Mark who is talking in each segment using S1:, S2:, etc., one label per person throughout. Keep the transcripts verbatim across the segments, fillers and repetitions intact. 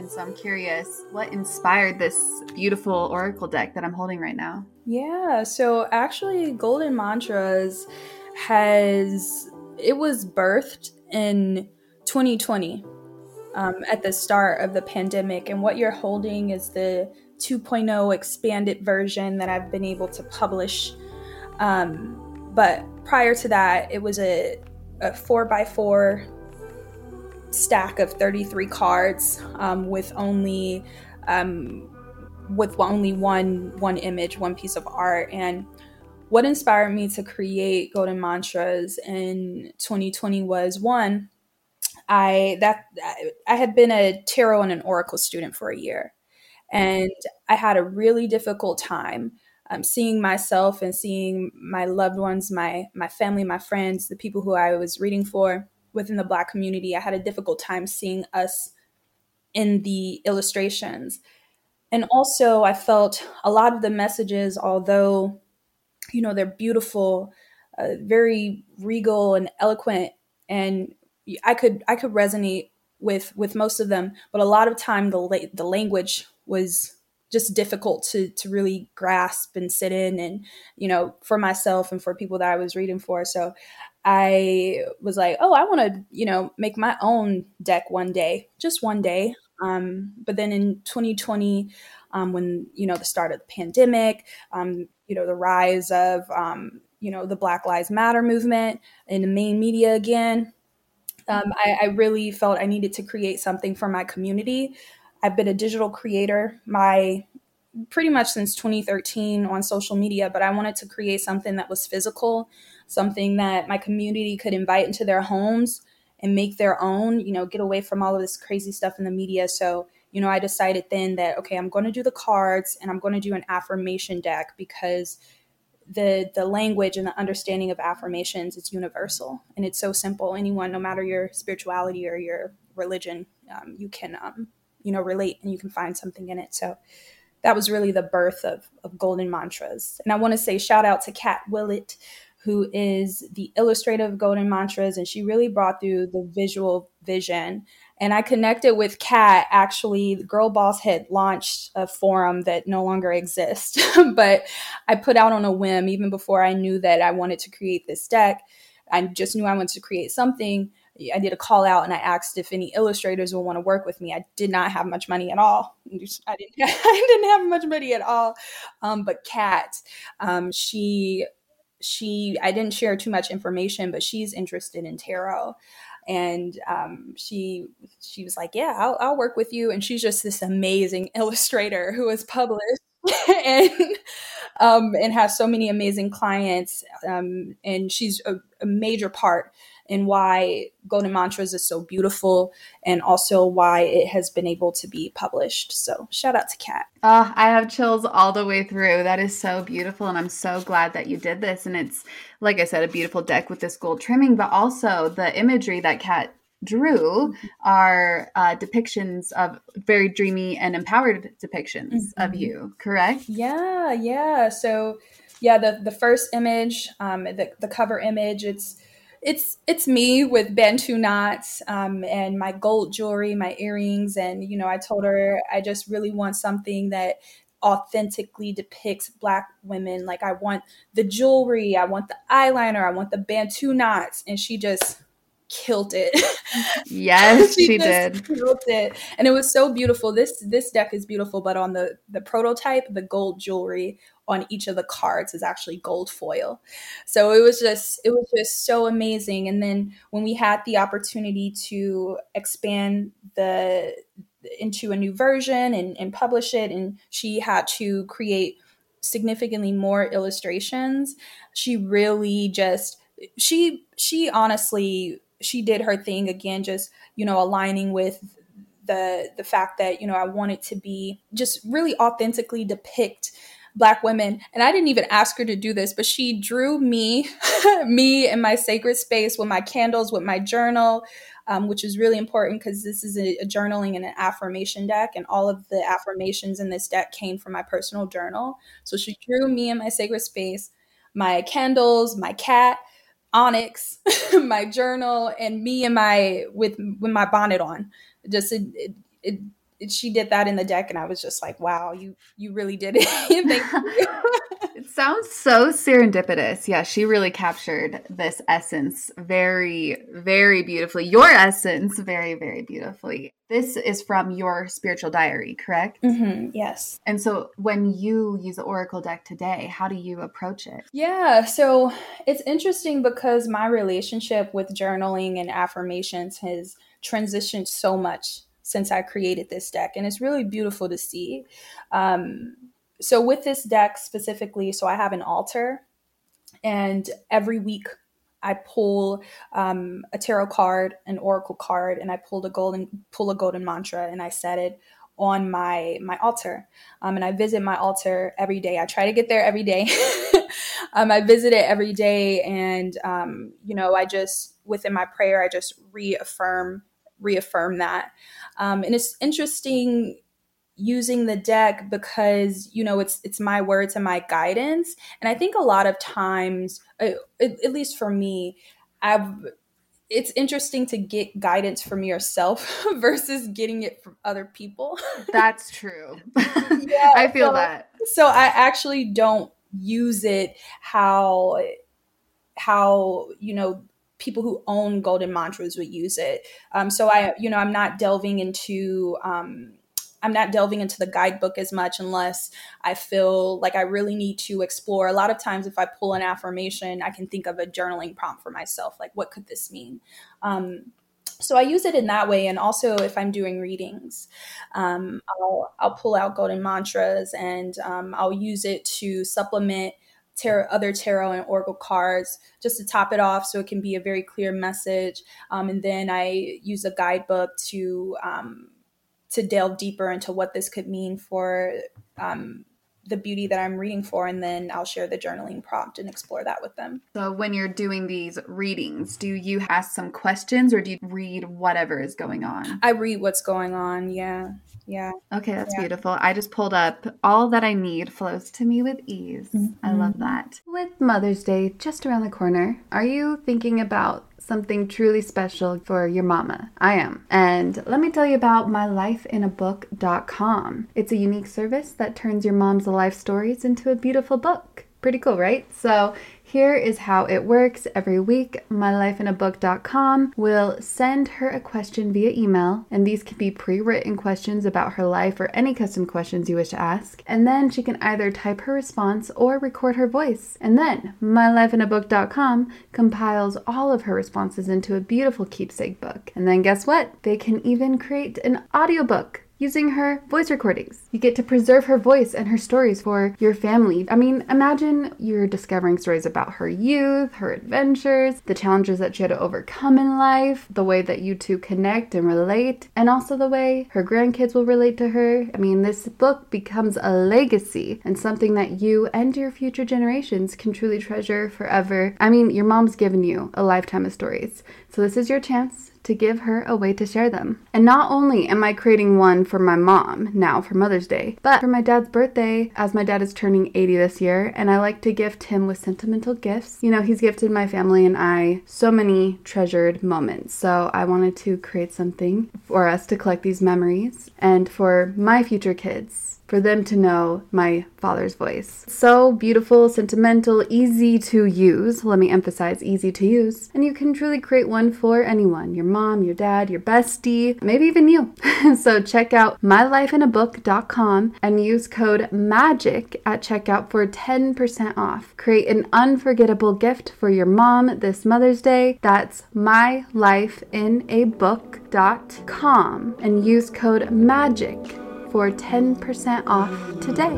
S1: And so I'm curious, what inspired this beautiful oracle deck that I'm holding right now?
S2: Yeah, so actually Golden Mantras has, it was birthed in twenty twenty um, at the start of the pandemic. And what you're holding is the 2.0 expanded version that I've been able to publish. Um, but prior to that, it was a, a four by four stack of thirty-three cards um, with only um, with only one one image, one piece of art. And what inspired me to create Golden Mantras in twenty twenty was one, I that I had been a tarot and an oracle student for a year, and I had a really difficult time um, seeing myself and seeing my loved ones, my my family, my friends, the people who I was reading for within the Black community. I had a difficult time seeing us in the illustrations. And also, I felt a lot of the messages, although, you know, they're beautiful, uh, very regal and eloquent, and I could I could resonate with with most of them. But a lot of time, the la- the language was just difficult to to really grasp and sit in, and you know, for myself and for people that I was reading for. So I was like, oh, I want to, you know, make my own deck one day, just one day. Um, but then in twenty twenty, um, when, you know, the start of the pandemic, um, you know, the rise of, um, you know, the Black Lives Matter movement in the main media again, um, I, I really felt I needed to create something for my community. I've been a digital creator my pretty much since twenty thirteen on social media, but I wanted to create something that was physical, something that my community could invite into their homes and make their own, you know, get away from all of this crazy stuff in the media. So, you know, I decided then that, okay, I'm going to do the cards and I'm going to do an affirmation deck because the the language and the understanding of affirmations is universal and it's so simple. Anyone, no matter your spirituality or your religion, um, you can, um, you know, relate and you can find something in it. So that was really the birth of, of Golden Mantras. And I want to say shout out to Kat Willett, who is the illustrator of Golden Mantras, and she really brought through the visual vision. And I connected with Kat. Actually, Girl Boss had launched a forum that no longer exists, but I put out on a whim, even before I knew that I wanted to create this deck. I just knew I wanted to create something. I did a call out and I asked if any illustrators would want to work with me. I did not have much money at all. I didn't, I didn't have much money at all. Um, but Kat, um, she, she, I didn't share too much information, but she's interested in tarot. And um, she, she was like, yeah, I'll, I'll work with you. And she's just this amazing illustrator who was published and, um, and has so many amazing clients. Um, and she's a, a major part and why Golden Mantras is so beautiful and also why it has been able to be published. So shout out to Kat.
S1: Oh, I have chills all the way through. That is so beautiful. And I'm so glad that you did this. And it's, like I said, a beautiful deck with this gold trimming, but also the imagery that Kat drew are uh, depictions of very dreamy and empowered depictions mm-hmm. of you, correct?
S2: Yeah, yeah. So yeah, the, the first image, um, the, the cover image, it's, It's it's me with Bantu knots um, and my gold jewelry, my earrings. And, you know, I told her I just really want something that authentically depicts Black women. Like I want the jewelry, I want the eyeliner, I want the Bantu knots. And she just killed it.
S1: Yes, she,
S2: she
S1: did.
S2: Killed it. And it was so beautiful. This this deck is beautiful, but on the, the prototype, the gold jewelry on each of the cards is actually gold foil. So it was just it was just so amazing. And then when we had the opportunity to expand the into a new version and, and publish it, and she had to create significantly more illustrations, she really just she she honestly she did her thing again, just, you know, aligning with the the fact that, you know, I wanted to be just really authentically depict Black women. And I didn't even ask her to do this, but she drew me, me in my sacred space with my candles, with my journal, um, which is really important because this is a, a journaling and an affirmation deck. And all of the affirmations in this deck came from my personal journal. So she drew me in my sacred space, my candles, my cat, Onyx, my journal, and me and my with with my bonnet on. Just it, it, it she did that in the deck, and I was just like, wow, you you really did it. Thank you.
S1: It sounds so serendipitous. Yeah, she really captured this essence very, very beautifully. Your essence very, very beautifully. This is from your spiritual diary, correct?
S2: Mm-hmm, yes.
S1: And so when you use the Oracle deck today, how do you approach it?
S2: Yeah, so it's interesting because my relationship with journaling and affirmations has transitioned so much since I created this deck. And it's really beautiful to see. Um, so with this deck specifically, so I have an altar, and every week I pull um, a tarot card, an oracle card, and I pull a golden pull a golden mantra, and I set it on my my altar. Um, and I visit my altar every day. I try to get there every day. um, I visit it every day, and um, you know, I just within my prayer, I just reaffirm reaffirm that. Um, and it's interesting using the deck because, you know, it's it's my words and my guidance. And I think a lot of times, uh, at, at least for me, I've it's interesting to get guidance from yourself versus getting it from other people.
S1: That's true.
S2: Yeah,
S1: I feel
S2: so,
S1: that.
S2: So I actually don't use it how how, you know, people who own golden mantras would use it. Um, so I, you know, I'm not delving into um, I'm not delving into the guidebook as much unless I feel like I really need to explore. A lot of times if I pull an affirmation, I can think of a journaling prompt for myself. Like, what could this mean? Um, so I use it in that way. And also if I'm doing readings, um, I'll, I'll pull out golden mantras, and um, I'll use it to supplement tarot, other tarot and oracle cards, just to top it off so it can be a very clear message. Um, and then I use a guidebook to um, to delve deeper into what this could mean for um, the beauty that I'm reading for. And then I'll share the journaling prompt and explore that with them.
S1: So when you're doing these readings, do you ask some questions or do you read whatever is going on?
S2: I read what's going on. Yeah. Yeah.
S1: Okay, that's
S2: yeah.
S1: beautiful. I just pulled up All That I Need Flows to Me with Ease. Mm-hmm. I love that. With Mother's Day just around the corner, are you thinking about something truly special for your mama? I am. And let me tell you about my life in a book dot com. It's a unique service that turns your mom's life stories into a beautiful book. Pretty cool, right? So here is how it works. Every week, my life in a book dot com will send her a question via email, and these can be pre-written questions about her life or any custom questions you wish to ask. And then she can either type her response or record her voice. And then my life in a book dot com compiles all of her responses into a beautiful keepsake book. And then guess what? They can even create an audiobook using her voice recordings. You get to preserve her voice and her stories for your family. I mean, imagine you're discovering stories about her youth, her adventures, the challenges that she had to overcome in life, the way that you two connect and relate, and also the way her grandkids will relate to her. I mean, this book becomes a legacy and something that you and your future generations can truly treasure forever. I mean, your mom's given you a lifetime of stories, so this is your chance to give her a way to share them. And not only am I creating one for my mom now for Mother's Day, but for my dad's birthday, as my dad is turning eighty this year, and I like to gift him with sentimental gifts. You know, he's gifted my family and I so many treasured moments. So I wanted to create something for us to collect these memories and for my future kids, for them to know my father's voice. So beautiful, sentimental, easy to use. Let me emphasize easy to use. And you can truly create one for anyone, your mom, your dad, your bestie, maybe even you. So check out my life in a book dot com and use code MAGIC at checkout for ten percent off. Create an unforgettable gift for your mom this Mother's Day. That's my life in a book dot com and use code MAGIC for ten percent off today.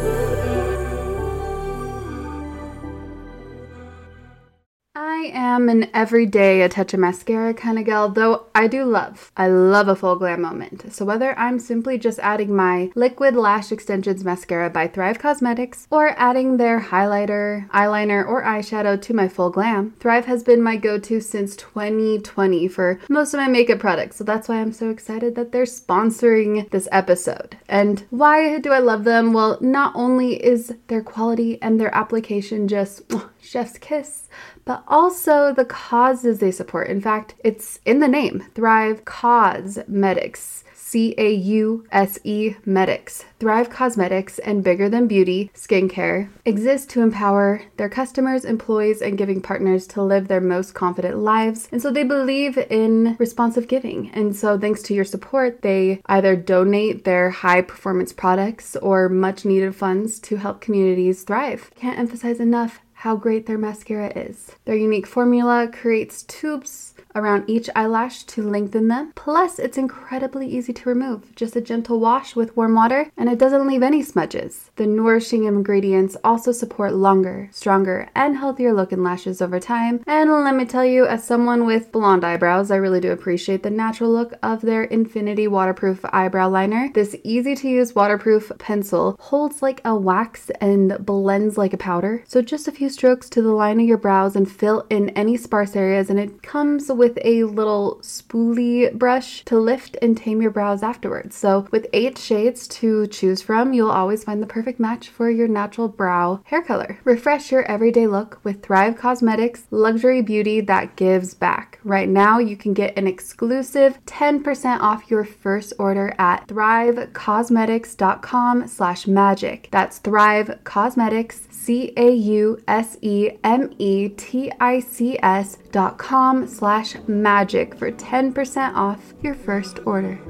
S1: I am an everyday a touch of mascara kind of gal, though I do love, I love a full glam moment. So whether I'm simply just adding my Liquid Lash Extensions Mascara by Thrive Cosmetics or adding their highlighter, eyeliner, or eyeshadow to my full glam, Thrive has been my go-to since twenty twenty for most of my makeup products. So that's why I'm so excited that they're sponsoring this episode. And why do I love them? Well, not only is their quality and their application just oh, chef's kiss, but also the causes they support. In fact, it's in the name, Thrive Causemetics. C A U S E Medics. Thrive Causemetics and Bigger Than Beauty Skincare exist to empower their customers, employees, and giving partners to live their most confident lives. And so they believe in responsive giving. And so thanks to your support, they either donate their high performance products or much needed funds to help communities thrive. Can't emphasize enough how great their mascara is. Their unique formula creates tubes around each eyelash to lengthen them. Plus, it's incredibly easy to remove. Just a gentle wash with warm water, and it doesn't leave any smudges. The nourishing ingredients also support longer, stronger, and healthier looking lashes over time. And let me tell you, as someone with blonde eyebrows, I really do appreciate the natural look of their Infinity Waterproof Eyebrow Liner. This easy-to-use waterproof pencil holds like a wax and blends like a powder. So just a few strokes to the line of your brows and fill in any sparse areas, and it comes with a little spoolie brush to lift and tame your brows afterwards. So with eight shades to choose from, you'll always find the perfect match for your natural brow hair color. Refresh your everyday look with Thrive Causemetics, luxury beauty that gives back. Right now, you can get an exclusive ten percent off your first order at thrivecausemetics.com slash magic. That's Thrive Causemetics, C A U S E M E T I C S dot com slash magic for ten percent off your first order.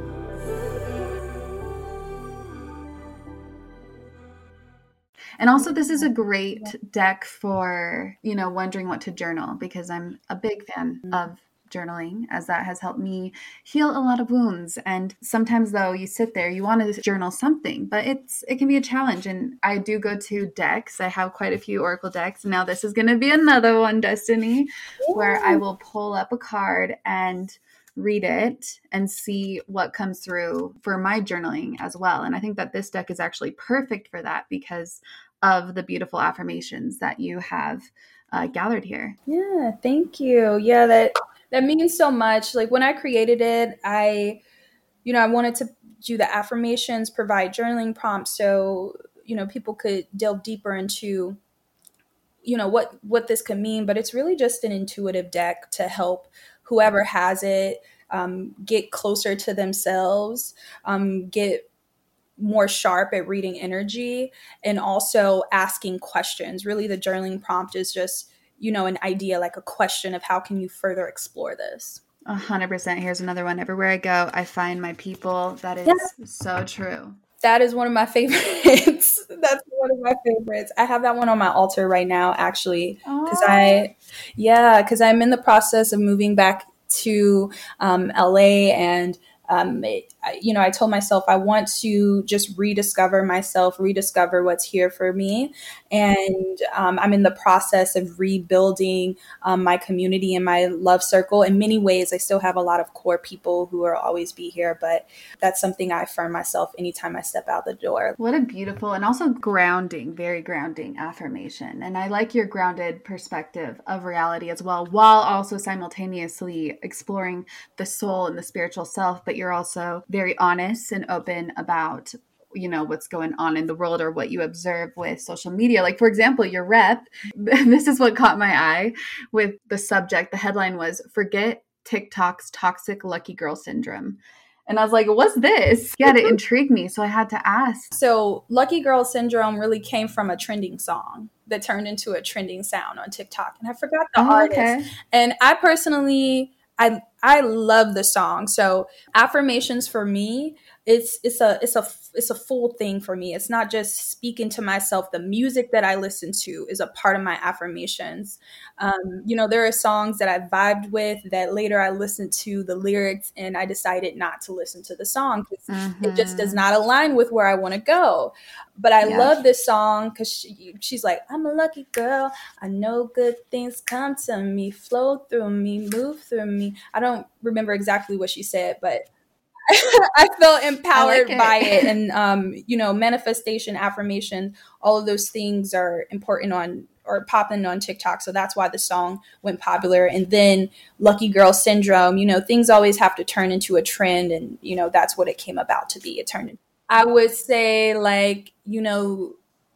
S1: And also, this is a great deck for, you know, wondering what to journal, because I'm a big fan of journaling, as that has helped me heal a lot of wounds. And sometimes, though, you sit there, you want to journal something, but it's it can be a challenge. And I do go to decks. I have quite a few Oracle decks. Now this is going to be another one, Destiny, yeah, where I will pull up a card and read it and see what comes through for my journaling as well. And I think that this deck is actually perfect for that because of the beautiful affirmations that you have uh, gathered here.
S2: Yeah, thank you. Yeah, that that means so much. Like when I created it, I, you know, I wanted to do the affirmations, provide journaling prompts so, you know, people could delve deeper into, you know, what, what this could mean. But it's really just an intuitive deck to help whoever has it um, get closer to themselves, um, get more sharp at reading energy, and also asking questions. Really, the journaling prompt is just, you know, an idea, like a question of how can you further explore this.
S1: A hundred percent. Here's another one. Everywhere I go, I find my people. That is yeah. so true.
S2: That is one of my favorites. That's one of my favorites. I have that one on my altar right now, actually, because I, yeah, because I'm in the process of moving back to um, L A, and Um, it, you know, I told myself I want to just rediscover myself, rediscover what's here for me. And um, I'm in the process of rebuilding um, my community and my love circle. In many ways, I still have a lot of core people who will always be here, but that's something I affirm myself anytime I step out the door.
S1: What a beautiful and also grounding, very grounding affirmation. And I like your grounded perspective of reality as well, while also simultaneously exploring the soul and the spiritual self. But you're also very honest and open about, you know, what's going on in the world or what you observe with social media. Like, for example, your rep, this is what caught my eye with the subject. The headline was, "Forget TikTok's toxic lucky girl syndrome." And I was like, what's this? Yeah, it intrigued me. So I had to ask.
S2: So lucky girl syndrome really came from a trending song that turned into a trending sound on TikTok. And I forgot the oh, artist. Okay. And I personally, I I love the song. So affirmations for me, it's it's a it's a it's a full thing for me. It's not just speaking to myself. The music that I listen to is a part of my affirmations. Um, you know, there are songs that I vibed with that later I listened to the lyrics and I decided not to listen to the song because mm-hmm. it just does not align with where I want to go. But I yeah. love this song because she, she's like, "I'm a lucky girl. I know good things come to me, flow through me, move through me." I don't remember exactly what she said, but I felt empowered I like it. by it. And, um, you know, manifestation, affirmation, all of those things are important on or popping on TikTok. So that's why the song went popular. And then lucky girl syndrome, you know, things always have to turn into a trend. And, you know, that's what it came about to be. It turned into, I would say, like, you know,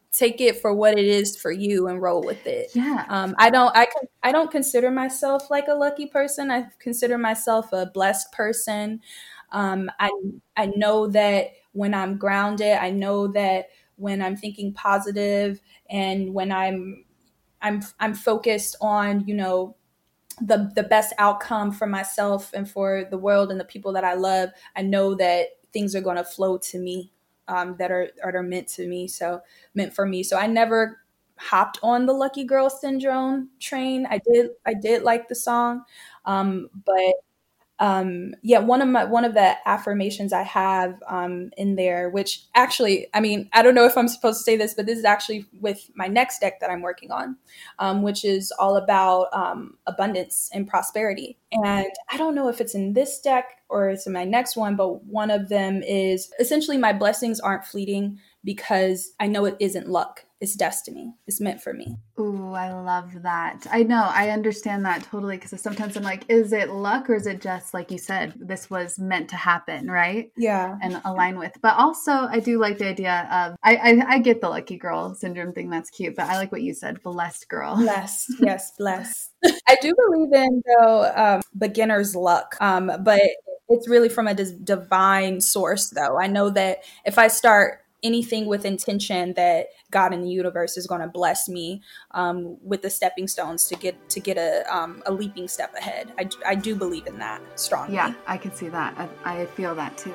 S2: take it for what it is for you and roll with it.
S1: Yeah.
S2: Um, I don't, I, con- I don't consider myself like a lucky person. I consider myself a blessed person. Um, I, I know that when I'm grounded, I know that when I'm thinking positive and when I'm, I'm, I'm focused on, you know, the, the best outcome for myself and for the world and the people that I love, I know that things are going to flow to me. Um, that are, that are meant to me. So meant for me. So I never hopped on the lucky girl syndrome train. I did, I did like the song. Um, but um yeah, one of my one of the affirmations I have um in there, which actually, I mean, I don't know if I'm supposed to say this, but this is actually with my next deck that I'm working on, um which is all about um abundance and prosperity. And I don't know if it's in this deck or it's in my next one, but one of them is essentially my blessings aren't fleeting because I know it isn't luck, it's destiny, it's meant for me.
S1: Ooh, I love that. I know, I understand that totally, because sometimes I'm like, is it luck or is it just, like you said, this was meant to happen, right?
S2: Yeah.
S1: And align with. But also, I do like the idea of, I, I, I get the lucky girl syndrome thing, that's cute, but I like what you said, blessed girl.
S2: Blessed, yes, blessed. I do believe in, though, um, beginner's luck, um, but it's really from a dis- divine source, though. I know that if I start anything with intention, that God in the universe is going to bless me um, with the stepping stones to get to get a um, a leaping step ahead. I, I do believe in that strongly.
S1: Yeah, I can see that. I, I feel that too.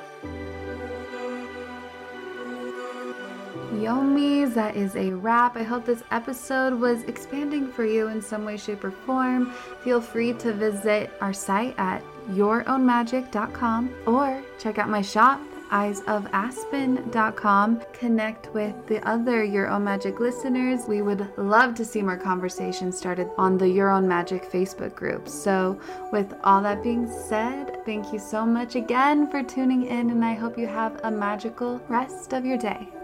S1: Yomis, that is a wrap. I hope this episode was expanding for you in some way, shape, or form. Feel free to visit our site at your own magic dot com or check out my shop, eyes of aspen dot com. Connect with the other Your Own Magic listeners. We would love to see more conversations started on the Your Own Magic Facebook group. So with all that being said, thank you so much again for tuning in, and I hope you have a magical rest of your day.